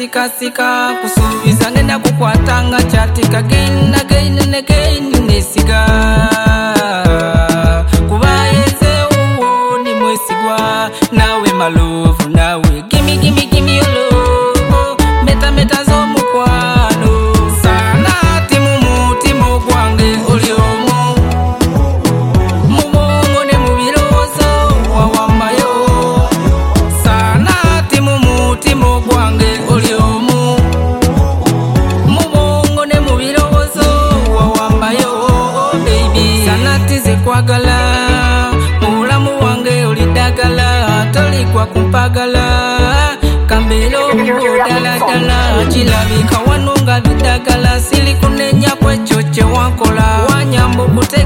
sika kusubiza ngenda kukwatanga chatika again nesiga kubayeze uwo ni mwesigwa nawe maluvu nawe gimme your love meta zo mukwano sana timu mutima gwange oliomo mubongo ne mubirozo wawambayo sana timu mutima gwange oliomo mubongo ne mubirozo wawambayo baby sana tize kwagala mulamu wange olidagala tolikwa kumpagala kambelo dala chilabika wanunga bidagala sili kunenya kwechoche wankola wanyambo kute